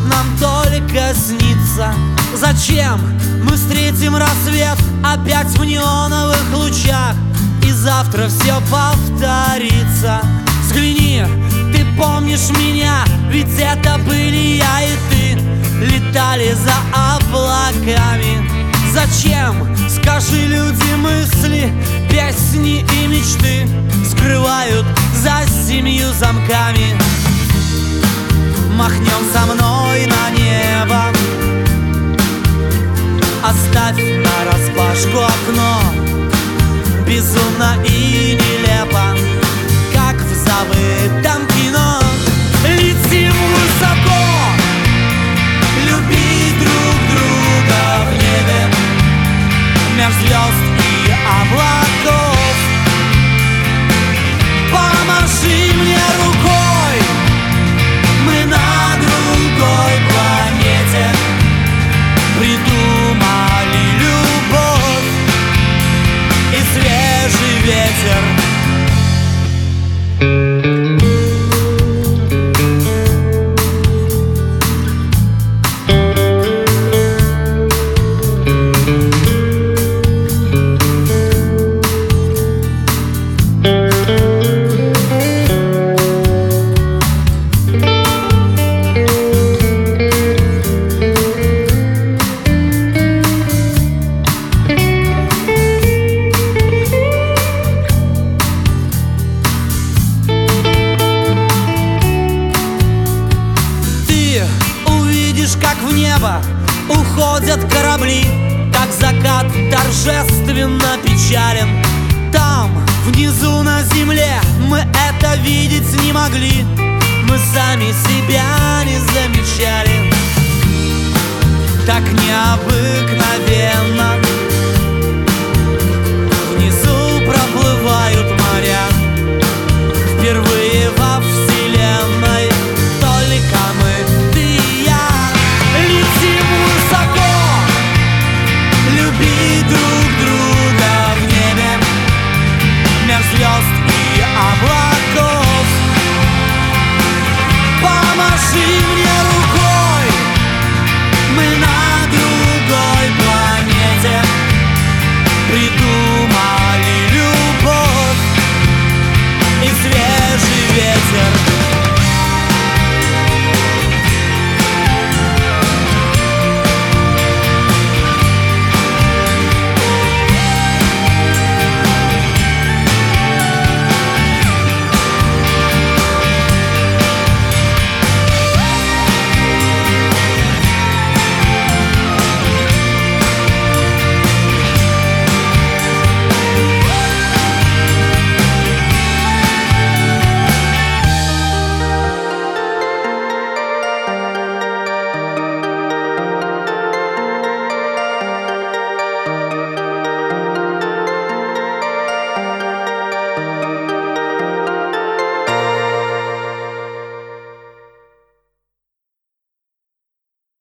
нам только снится. Зачем мы встретим рассвет опять в неоновых лучах, и завтра все повторится? Взгляни, ты помнишь меня, ведь это были я и ты, летали за облаками. Зачем, скажи, люди мысли, песни и мечты скрывают за 7 замками? Махнем со мной на небо, оставь нараспашку окно. Безумно и нелепо, как в забытом кино. Летим высоко, любить друг друга в небе, меж звезд и облаков. Помаши мне рукой, мы на другой планете придумали любовь и свежий ветер. Как в небо уходят корабли, как закат торжественно печален. Там, внизу на земле, мы это видеть не могли, мы сами себя не замечали. Так необыкновенно